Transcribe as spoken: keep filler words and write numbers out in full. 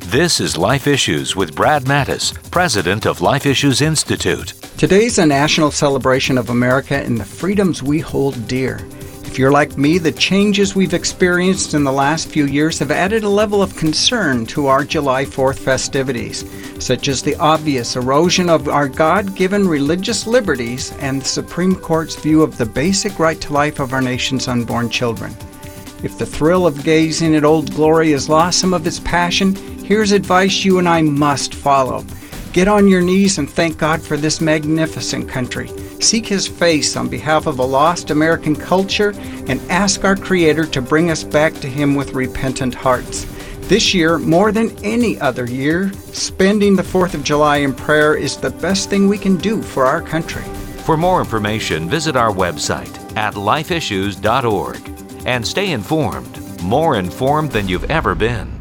This is Life Issues with Brad Mattis, president of Life Issues Institute. Today's a national celebration of America and the freedoms we hold dear. If you're like me, the changes we've experienced in the last few years have added a level of concern to our July fourth festivities, such as the obvious erosion of our God-given religious liberties and the Supreme Court's view of the basic right to life of our nation's unborn children. If the thrill of gazing at Old Glory has lost some of its passion, here's advice you and I must follow. Get on your knees and thank God for this magnificent country. Seek His face on behalf of a lost American culture and ask our Creator to bring us back to Him with repentant hearts. This year, more than any other year, spending the fourth of July in prayer is the best thing we can do for our country. For more information, visit our website at life issues dot org and stay informed, more informed than you've ever been.